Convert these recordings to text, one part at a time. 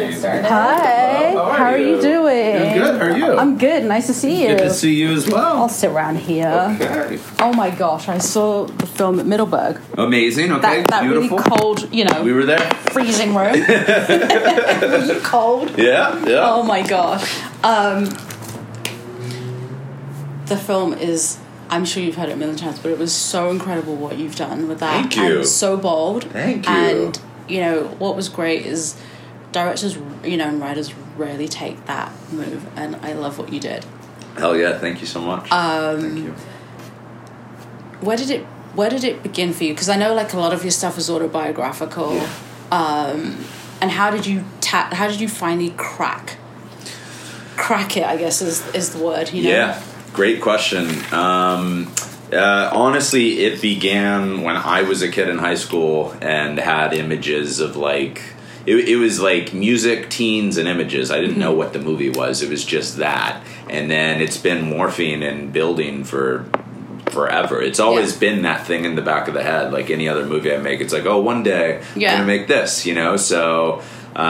Hi. How are you doing? I'm good. How are you? I'm good. Nice to see you. Good to see you as well. I'll sit around here. Okay. Oh my gosh, I saw the film at Middleburg. Amazing. Okay. That Beautiful. really cold, We were there. freezing room. Were you cold? Yeah. Oh my gosh. The film is, I'm sure you've heard it a million times, but it was so incredible what you've done with that. Thank you. And so bold. Thank you. And, what was great is directors, and writers rarely take that move, and I love what you did. Hell yeah. Thank you so much. Thank you. Where did it begin for you? Because I know a lot of your stuff is autobiographical. Yeah. And how did you finally crack it, I guess is the word, Yeah. Great question. Honestly, it began when I was a kid in high school and had images of it was like music, teens, and images. I didn't know what the movie was. It was just that. And then it's been morphing and building for forever. It's always been that thing in the back of the head. Like any other movie I make, it's like, oh, one day I'm going to make this, So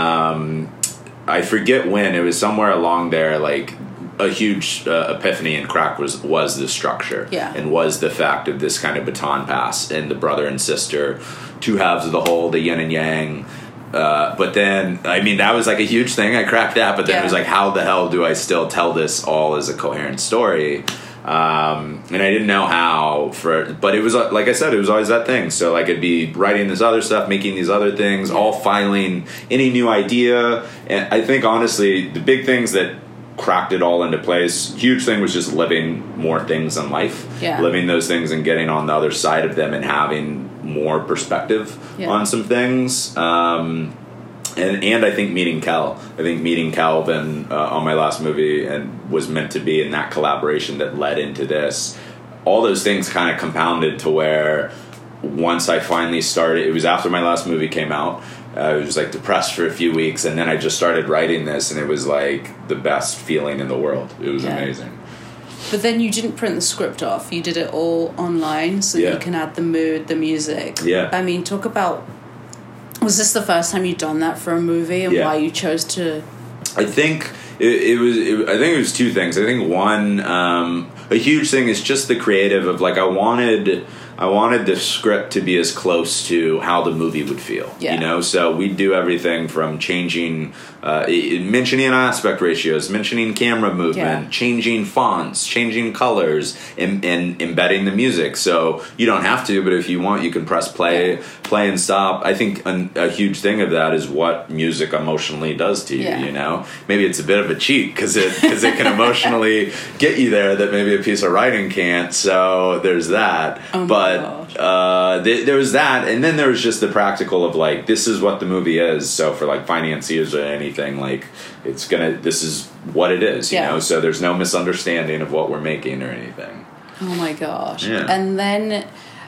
I forget when. It was somewhere along there, a huge epiphany and crack was the structure and was the fact of this kind of baton pass and the brother and sister, two halves of the whole, the yin and yang. But then, that was a huge thing. I cracked that, but then it was how the hell do I still tell this all as a coherent story? And I didn't know how but it was, like I said, it was always that thing. So I'd be writing this other stuff, making these other things, all filing any new idea. And I think honestly, the big things that cracked it all into place, huge thing was just living more things in life, living those things and getting on the other side of them and having more perspective on some things. And I think meeting Calvin on my last movie and was meant to be in that collaboration that led into this. All those things kind of compounded to where once I finally started, it was after my last movie came out. I was depressed for a few weeks, and then I just started writing this, and it was the best feeling in the world. It was amazing. But then you didn't print the script off. You did it all online, so you can add the mood, the music. Yeah. Talk about, was this the first time you'd done that for a movie, and why you chose to? I think it was two things. I think one, a huge thing is just the creative of I wanted the script to be as close to how the movie would feel, So we'd do everything from changing, mentioning aspect ratios, mentioning camera movement, changing fonts, changing colors, and embedding the music. So you don't have to, but if you want, you can press play and stop. I think a huge thing of that is what music emotionally does to you, Maybe it's a bit of a cheat because it can emotionally get you there that maybe a piece of writing can't. So there's that. But there was that, and then there was just the practical of this is what the movie is. So for financiers or anything, this is what it is, So there's no misunderstanding of what we're making or anything. Oh my gosh! Yeah. And then,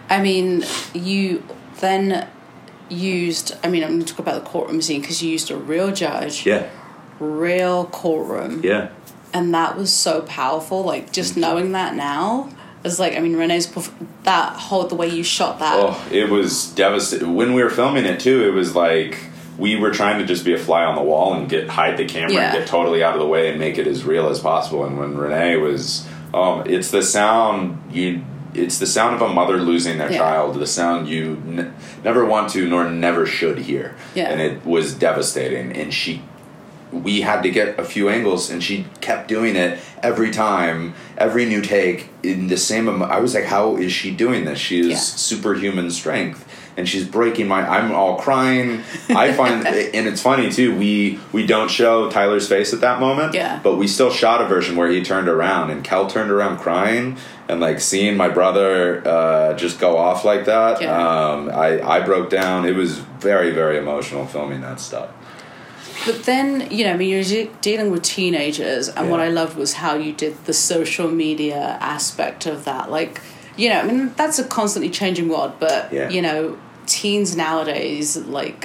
you then used. I'm going to talk about the courtroom scene because you used a real judge. Yeah. Real courtroom. Yeah. And that was so powerful. Just knowing that now. It's Renee's the way you shot that. Oh, it was devastating. When we were filming it too, it was we were trying to just be a fly on the wall and hide the camera and get totally out of the way and make it as real as possible. And when Renee was, it's the sound of a mother losing their child. The sound you never want to nor never should hear. Yeah. And it was devastating. And we had to get a few angles, and she kept doing it every time, every new take in the same. I was like, how is she doing this? She is superhuman strength, and she's breaking I'm all crying. I find, and it's funny too. We don't show Tyler's face at that moment, but we still shot a version where he turned around and Kel turned around crying, and seeing my brother just go off like that. I broke down. It was very, very emotional filming that stuff. But then, you're dealing with teenagers, and what I loved was how you did the social media aspect of that. That's a constantly changing world, but, teens nowadays,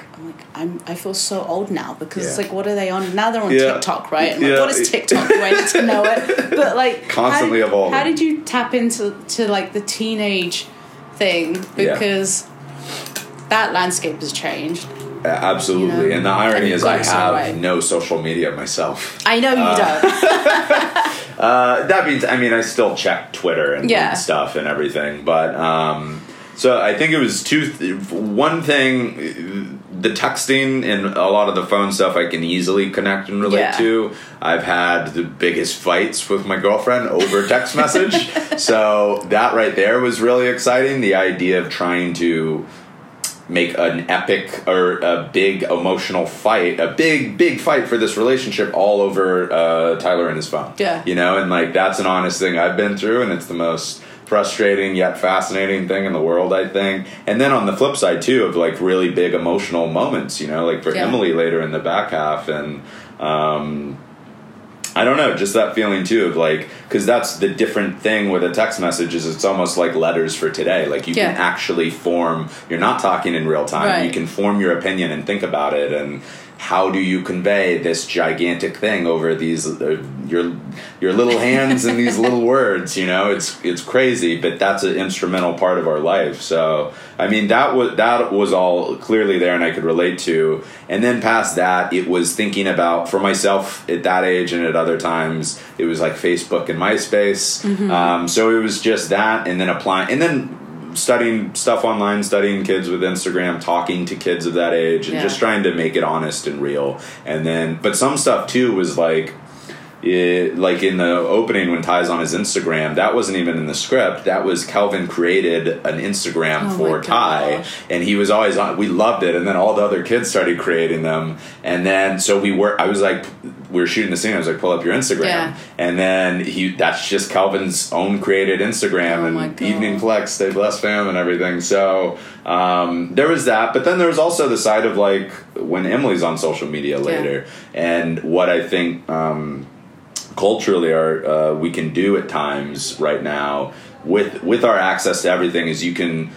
I feel so old now because it's what are they on? Now they're on TikTok, right? And what is TikTok? Do I need to know it? But, constantly evolving. How did you tap into the teenage thing? Because that landscape has changed. Absolutely. You know? And the irony is I have right. no social media myself. I know you don't. That means, I still check Twitter and stuff and everything. But, so I think it was one thing, the texting and a lot of the phone stuff I can easily connect and relate to. I've had the biggest fights with my girlfriend over text message. So that right there was really exciting. The idea of trying to make an epic or a big emotional fight, a big fight for this relationship all over Tyler and his phone. Yeah. You know, and like that's an honest thing I've been through, and it's the most frustrating yet fascinating thing in the world, I think. And then on the flip side too of like really big emotional moments, you know, like for Emily later in the back half, and I don't know, just that feeling too of like, because that's the different thing with a text message is it's almost like letters for today. Like you can actually form, you're not talking in real time. Right. You can form your opinion and think about it. And how do you convey this gigantic thing over these, your little hands and these little words, you know, it's crazy, but that's an instrumental part of our life. So, I mean, that was all clearly there and I could relate to. And then past that, it was thinking about, for myself at that age and at other times, it was like Facebook and MySpace. Mm-hmm. So it was just that, and then applying, and then studying stuff online, studying kids with Instagram, talking to kids of that age, and just trying to make it honest and real. And then, but some stuff too was like in the opening when Ty's on his Instagram, that wasn't even in the script. That was Kelvin created an Instagram for Ty, and he was always on. We loved it, and then all the other kids started creating them, and then so we were shooting the scene. I was like, pull up your Instagram, and then that's just Kelvin's own created Instagram, and Evening Flex, Stay Blessed Fam, and everything. So there was that, but then there was also the side of like when Emily's on social media later, and what I think culturally we can do at times right now with our access to everything is you can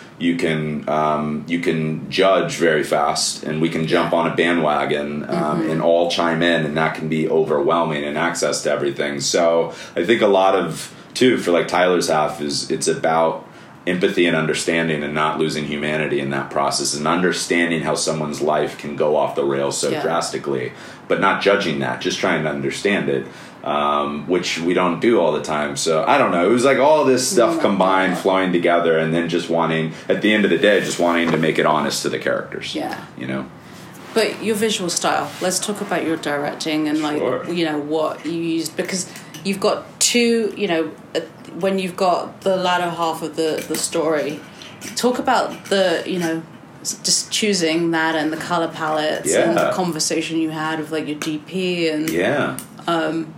judge very fast, and we can jump on a bandwagon and all chime in, and that can be overwhelming and access to everything. So I think a lot of too for like Tyler's half it's about empathy and understanding and not losing humanity in that process, and understanding how someone's life can go off the rails so drastically, but not judging that, just trying to understand it. Which we don't do all the time. So I don't know. It was like all this stuff combined, flowing together, and then just wanting, at the end of the day, just wanting to make it honest to the characters. Yeah. You know? But your visual style, let's talk about your directing and like, you know, what you used, because you've got two, you know, when you've got the latter half of the story, talk about the, you know, just choosing that and the color palettes and the conversation you had with like your DP and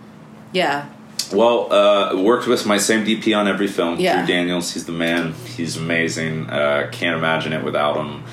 well, worked with my same DP on every film, Drew Daniels. He's the man. He's amazing. Can't imagine it without him.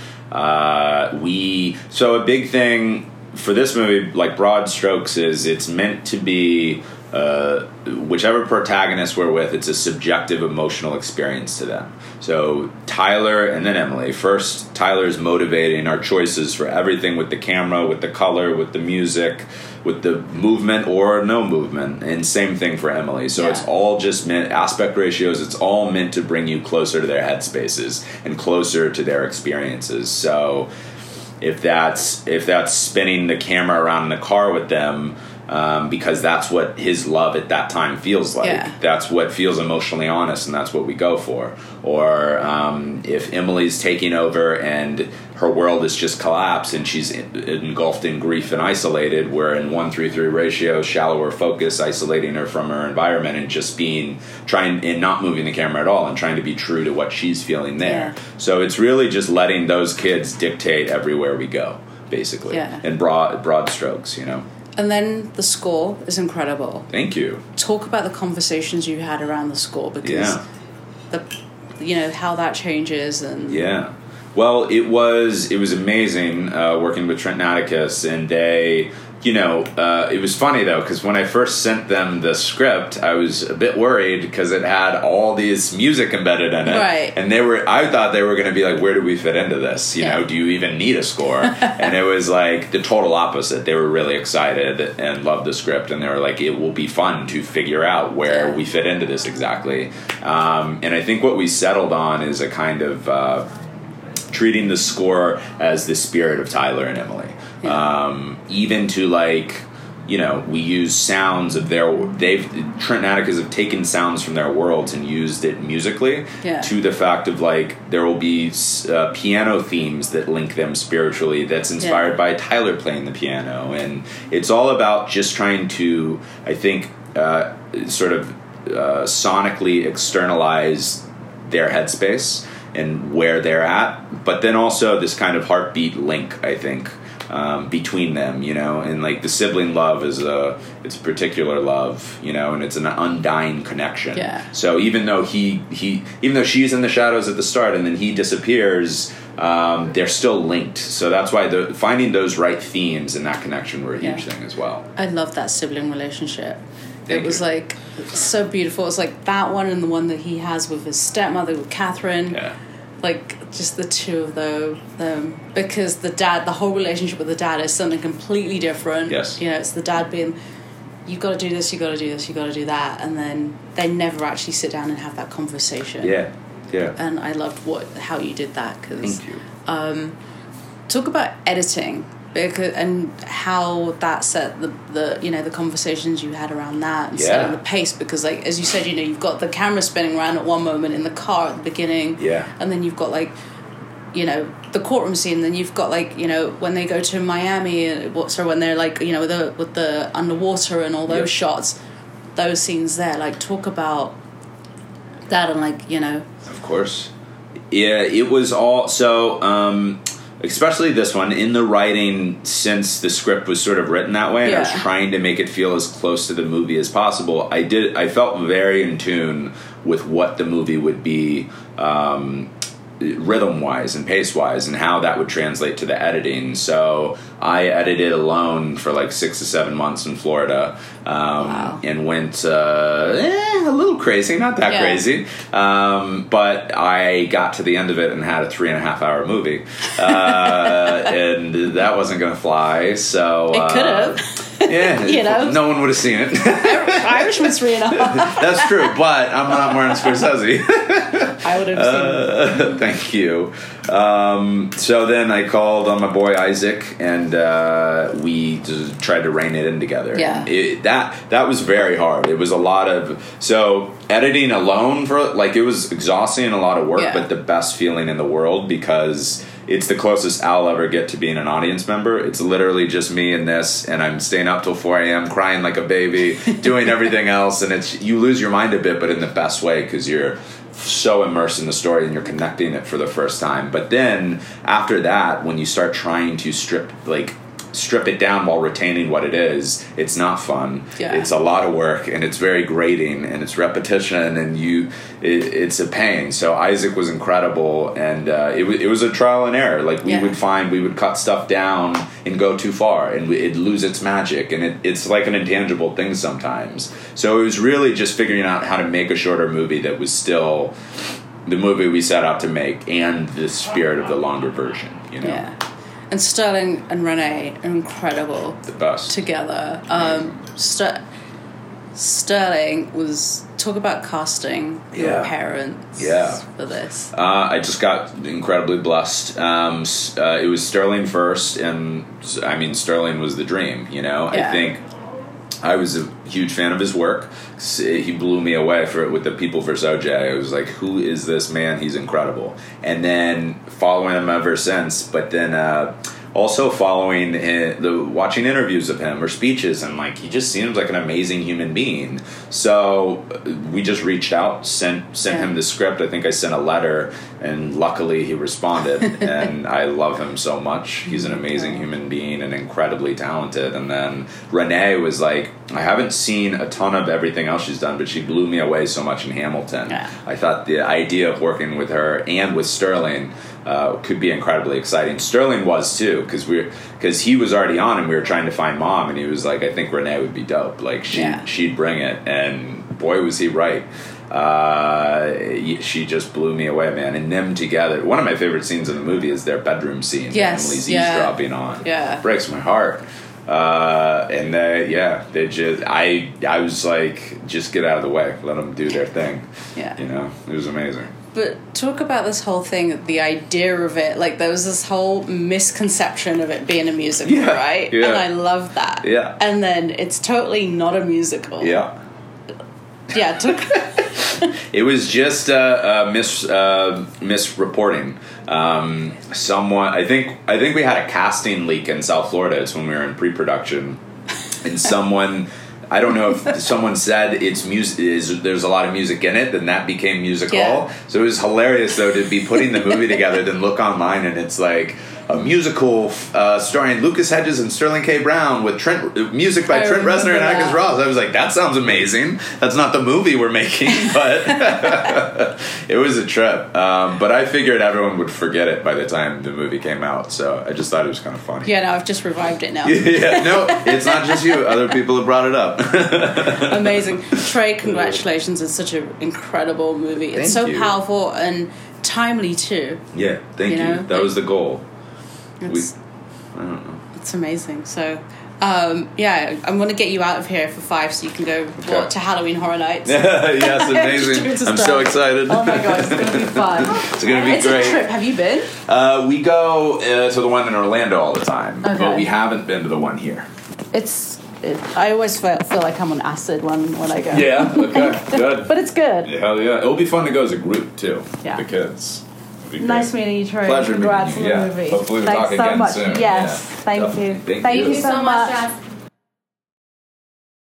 So a big thing for this movie, like broad strokes, is it's meant to be whichever protagonist we're with, it's a subjective emotional experience to them. So Tyler and then Emily. First, Tyler's motivating our choices for everything with the camera, with the color, with the music, with the movement or no movement, and same thing for Emily. So it's all just meant, aspect ratios, it's all meant to bring you closer to their headspaces and closer to their experiences. So if that's spinning the camera around in the car with them, because that's what his love at that time feels like. That's what feels emotionally honest, and that's what we go for. Or if Emily's taking over and her world is just collapsed and she's engulfed in grief and isolated, we're in 1:3 ratio, shallower focus, isolating her from her environment and just trying and not moving the camera at all and trying to be true to what she's feeling there. So it's really just letting those kids dictate everywhere we go, basically, in broad strokes, you know. And then the score is incredible. Thank you. Talk about the conversations you had around the score, because you know how that changes and well, it was amazing working with Trent Atticus, and they, you know, it was funny though, because when I first sent them the script, I was a bit worried because it had all this music embedded in it, and I thought they were going to be like, where do we fit into this? You know, do you even need a score? And it was like the total opposite. They were really excited and loved the script, and they were like, it will be fun to figure out where we fit into this exactly. And I think what we settled on is a kind of treating the score as the spirit of Tyler and Emily. Yeah. Even to like, you know, we use sounds of Trent and Atticus have taken sounds from their worlds and used it musically to the fact of like there will be piano themes that link them spiritually that's inspired by Tyler playing the piano. And it's all about just trying to, I think, sort of sonically externalize their headspace and where they're at, but then also this kind of heartbeat link, I think, between them, you know, and like the sibling love is it's a particular love, you know, and it's an undying connection. Yeah. So even though even though she's in the shadows at the start and then he disappears, they're still linked. So that's why finding those right themes and that connection were a huge thing as well. I love that sibling relationship. Thank it was you. like so beautiful. It's like that one and the one that he has with his stepmother, with Catherine. Yeah. Like just the two of them, because the whole relationship with the dad is something completely different. Yes. You know, it's the dad being, you've got to do this, you've got to do this, you've got to do that, and then they never actually sit down and have that conversation. Yeah. And I loved how you did that. Thank you. Talk about editing. And how that set the conversations you had around that and setting the pace, because like as you said, you know, you've got the camera spinning around at one moment in the car at the beginning, and then you've got like, you know, the courtroom scene, then you've got like, you know, when they go to Miami, when they're like, you know, with the underwater and all those shots, those scenes there, like talk about that. And like, you know, of course, it was all so especially this one, in the writing, since the script was sort of written that way, and I was trying to make it feel as close to the movie as possible, I felt very in tune with what the movie would be, rhythm-wise and pace-wise, and how that would translate to the editing. So I edited alone for like 6 to 7 months in Florida, and went a little crazy, not that crazy, but I got to the end of it and had a 3.5-hour movie, and that wasn't going to fly. So it could have. Yeah, you know, no one would have seen it. Irishman's 3.5. That's true, but I'm not Martin Scorsese. I would have seen it. Thank you. So then I called on my boy Isaac, and we just tried to rein it in together. Yeah. That was very hard. It was a lot of editing alone it was exhausting and a lot of work, but the best feeling in the world, because it's the closest I'll ever get to being an audience member. It's literally just me and this, and I'm staying up till 4 a.m. crying like a baby, doing everything else, and you lose your mind a bit, but in the best way, because you're so immersed in the story and you're connecting it for the first time. But then after that, when you start trying to strip it down while retaining what it is, it's not fun. It's a lot of work, and it's very grating, and it's repetition, and it's a pain. So Isaac was incredible, and it was a trial and error. Like we would cut stuff down and go too far, and it'd lose its magic, and it's like an intangible thing sometimes. So it was really just figuring out how to make a shorter movie that was still the movie we set out to make and the spirit of the longer version, you know? Yeah. And Sterling and Renee are incredible. The best. Together. Sterling was... Talk about casting your parents for this. I just got incredibly blessed. It was Sterling first, and I mean, Sterling was the dream, you know? I think I was a huge fan of his work. He blew me away with the People vs. OJ. I was like, who is this man? He's incredible. And then following him ever since, but then also following watching interviews of him or speeches, and like he just seems like an amazing human being. So we just reached out, sent him the script. I think I sent a letter, and luckily he responded. And I love him so much. He's an amazing human being and incredibly talented. And then Renee was like, I haven't seen a ton of everything else she's done, but she blew me away so much in Hamilton. I thought the idea of working with her and with Sterling could be incredibly exciting. Sterling was too, because he was already on, and we were trying to find Mom, and he was like, I think Renee would be dope. Like she'd bring it, and boy was he right. She just blew me away, man. And them together. One of my favorite scenes in the movie is their bedroom scene. Yes, Emily's eavesdropping on. Yeah, breaks my heart. And they just, I was like, just get out of the way, let them do their thing. Yeah, you know, it was amazing. But talk about this whole thing, the idea of it. Like, there was this whole misconception of it being a musical, right? Yeah. And I love that. Yeah. And then it's totally not a musical. Yeah. Yeah. It was just misreporting. Someone, I think we had a casting leak in South Florida. It's when we were in pre-production, and someone. I don't know if someone said it's music. There's a lot of music in it, then that became musical. Yeah. So it was hilarious though to be putting the movie together, then look online and it's like a musical starring Lucas Hedges and Sterling K. Brown with music by Trent Reznor and Atticus Ross. I was like, that sounds amazing. That's not the movie we're making, but it was a trip. But I figured everyone would forget it by the time the movie came out, so I just thought it was kind of funny. Yeah, no, I've just revived it now. Yeah, no, it's not just you. Other people have brought it up. Amazing. Trey, congratulations. It's such an incredible movie. It's so powerful and timely, too. Yeah, thank you. That was the goal. I don't know. It's amazing. So, yeah, I'm going to get you out of here for 5 so you can go to Halloween Horror Nights. Yes, amazing. I'm so excited. Oh my god, it's going to be fun. It's going to be great. It's a trip. Have you been? We go to the one in Orlando all the time, but we haven't been to the one here. I always feel like I'm on acid when I go. Yeah, okay, good. But it's good. Yeah, hell yeah. It'll be fun to go as a group, too. Yeah. The kids. Nice meeting you, Troy. Pleasure Congrats meeting you. on the movie. Hopefully we'll Thanks talk again so much. soon. Yes, thank you. Thank you so much.